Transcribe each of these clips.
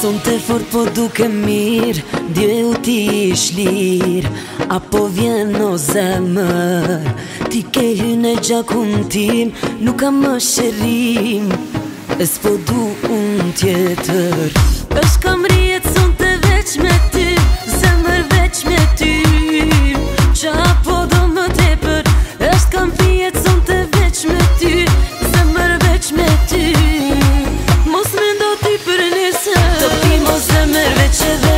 Son të fort po duke mirë, djeu ti ish lirë, apo vjen o zemër. Ti ke hynë e gjakun tim, nuk kam më shërim, e s'po du unë tjetër. Është kam rjet son të veç me ty, zemër veç me ty, qa po do më tepër. Është kam rjet son të veç me ty, zemër veç me ty. Mos me ndo ti për nesër, të pimo zemër veç edhe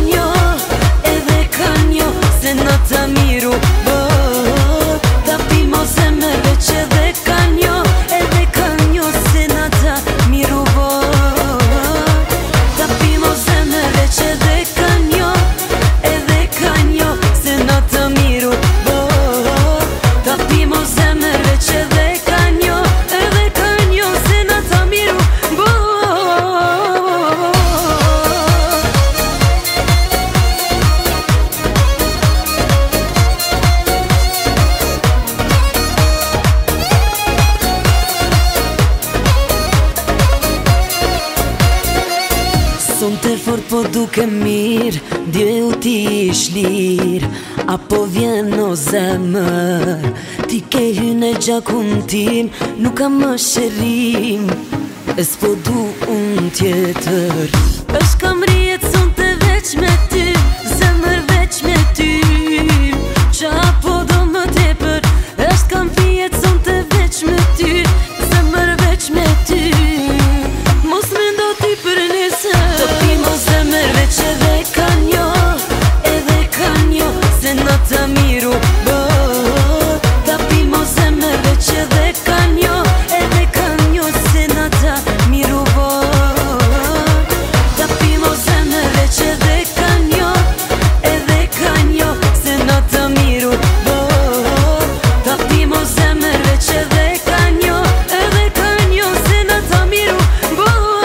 kanjo, se në të miru bë. Të pimo zemër veç edhe kanjo, se në të miru bë. Të pimo zemër veç edhe kanjo, se në të miru bë. Të pimo zemër veç edhe kanjo, se në të miru bë. Son të fort po duke mirë, djeu ti ish lirë, apo vjen o zemër. Ti ke hynë e gjakun tim, nuk kam më shërim, e s'po du unë tjetër. Është kam rjet son të veç me ty, zemër veç me ty, qa po do më tepër. Është kam rjet son të veç me ty, zemër veç me ty. Mos me ndo ti për nesër, të pimo zemër veç edhe kanjo, se në të miru bë. Të pimo zemër veç edhe kanjo, se në të miru bë. Të pimo zemër veç edhe kanjo, se në të miru bë. Të pimo zemër veç edhe kanjo, se në të miru bë.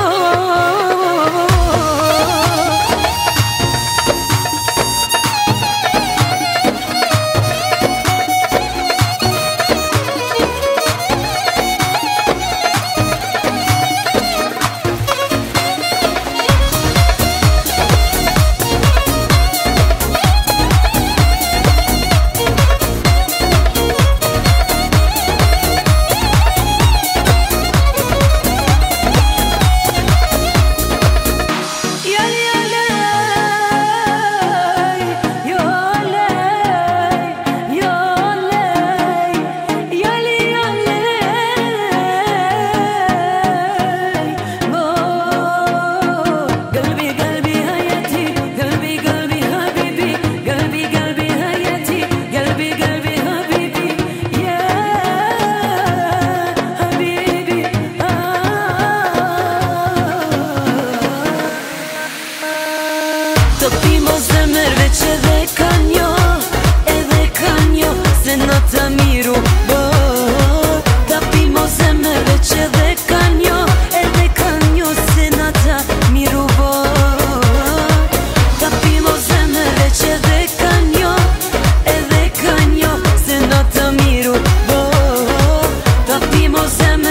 Të pimo zemër veç edhe kanjo, se në të miru bë. Të pimo zemër veç edhe kanjo, se në të miru bë. Të pimo zemër veç edhe kanjo, se në të miru bë. Të pimo zemër